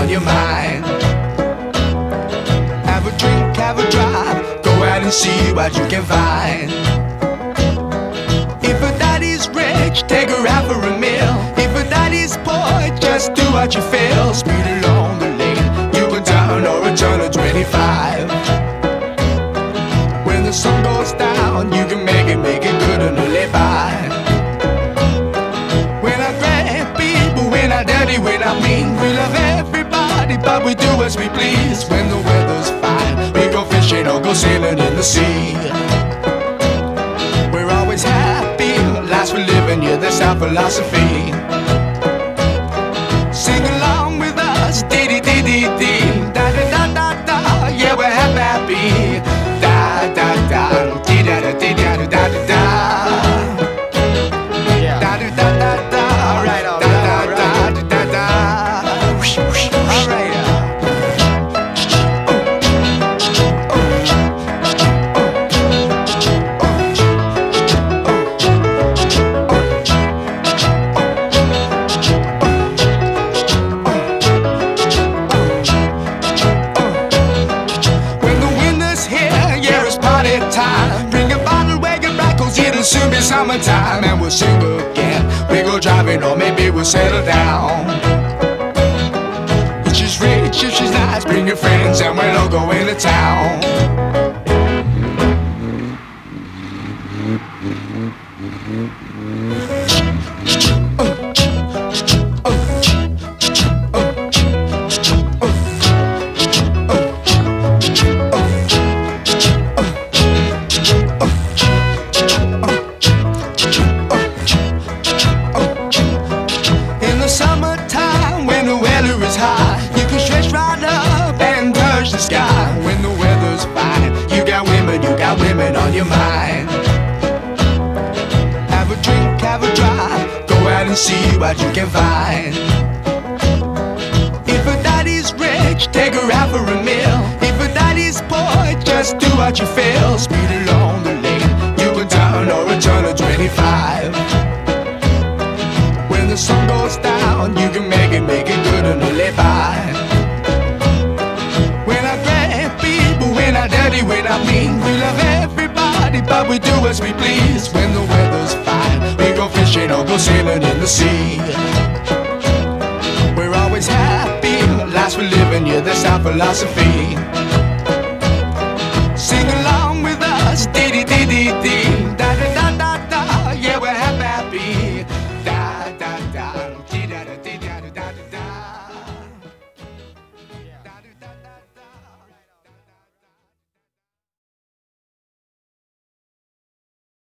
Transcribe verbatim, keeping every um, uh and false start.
on your mind. Have a drink, have a drive, go out and see what you can find. If a daddy's rich, take her out for a meal. If a daddy's poor, just do what you feel. Speed along the lane, you can down or a turn of twenty-five. When the sun goes down, you can make it, make it good and live by. When I grab people, when I dirty, when I mean, we love everybody, but we do as we please. When the weather's fine, we go fishing or go sailing in the sea. We're always happy, lives we're living, yeah, that's our philosophy. Sing along with us, dee dee dee dee dee, da da da da da, yeah, we're happy, da da da, dee da da dee da da da da da, da da da da da, alright, alright, alright, da da da, alright. Time. Bring a bottle, wagon back, cause it'll soon be summertime. And we'll sing again, we go driving or maybe we'll settle down. If she's rich, if she's nice, bring your friends and we'll all go into town. Summertime, when the weather is high, you can stretch right up and touch the sky. When the weather's fine, you got women, you got women on your mind. Have a drink, have a drive, go out and see what you can find. If a daddy's rich, take her out for a meal. If a daddy's poor, just do what you feel. Speed along the lane, you can turn or a turn of twenty-five. When the sun goes down, you can make it, make it good and live by. When I grab people, when I dirty, when I mean, we love everybody, but we do as we please. When the weather's fine, we go fishing or go sailing in the sea. We're always happy, lives we're living, yeah, that's our philosophy.